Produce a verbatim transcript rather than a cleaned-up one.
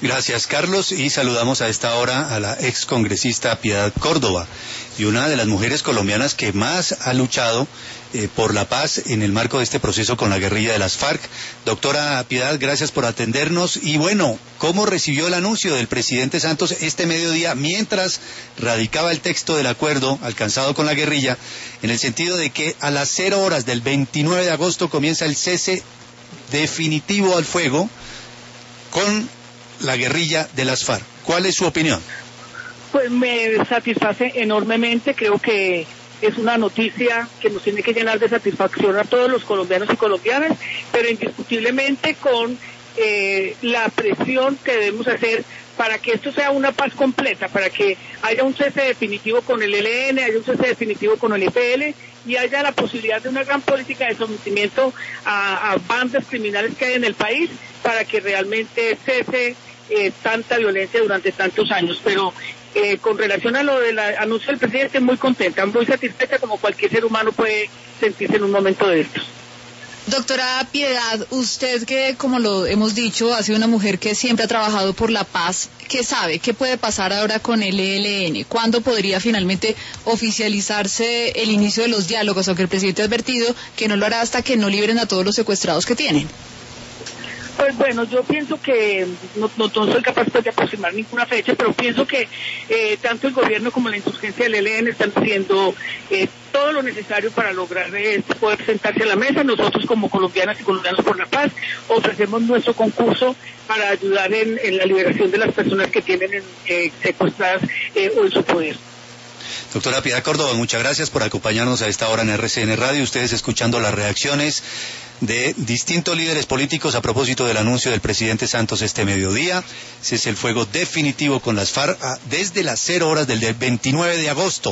Gracias, Carlos, y saludamos a esta hora a la excongresista Piedad Córdoba, y una de las mujeres colombianas que más ha luchado eh, por la paz en el marco de este proceso con la guerrilla de las FARC. Doctora Piedad, gracias por atendernos, y bueno, ¿cómo recibió el anuncio del presidente Santos este mediodía mientras radicaba el texto del acuerdo alcanzado con la guerrilla, en el sentido de que a las cero horas del veintinueve de agosto comienza el cese definitivo al fuego con la guerrilla de las FARC? ¿Cuál es su opinión? Pues me satisface enormemente. Creo que es una noticia que nos tiene que llenar de satisfacción a todos los colombianos y colombianas, pero indiscutiblemente con eh, la presión que debemos hacer para que esto sea una paz completa, para que haya un cese definitivo con el E L N, haya un cese definitivo con el E P L y haya la posibilidad de una gran política de sometimiento a, a bandas criminales que hay en el país para que realmente cese eh, tanta violencia durante tantos años. Pero eh, con relación a lo del anuncio del presidente, muy contenta, muy satisfecha, como cualquier ser humano puede sentirse en un momento de estos. Doctora Piedad, usted que, como lo hemos dicho, ha sido una mujer que siempre ha trabajado por la paz, ¿qué sabe? ¿Qué puede pasar ahora con el E L N? ¿Cuándo podría finalmente oficializarse el inicio de los diálogos? Aunque el presidente ha advertido que no lo hará hasta que no liberen a todos los secuestrados que tienen. Pues bueno, yo pienso que no, no, no soy capaz pues, de aproximar ninguna fecha, pero pienso que eh, tanto el gobierno como la insurgencia del E L N están haciendo eh, todo lo necesario para lograr eh, poder sentarse a la mesa. Nosotros como colombianas y colombianos por la paz ofrecemos nuestro concurso para ayudar en, en la liberación de las personas que tienen eh, secuestradas eh, o en su poder. Doctora Piedad Córdoba, muchas gracias por acompañarnos a esta hora en R C N Radio. Ustedes escuchando las reacciones de distintos líderes políticos a propósito del anuncio del presidente Santos este mediodía. Ese es el fuego definitivo con las FARC desde las cero horas del veintinueve de agosto.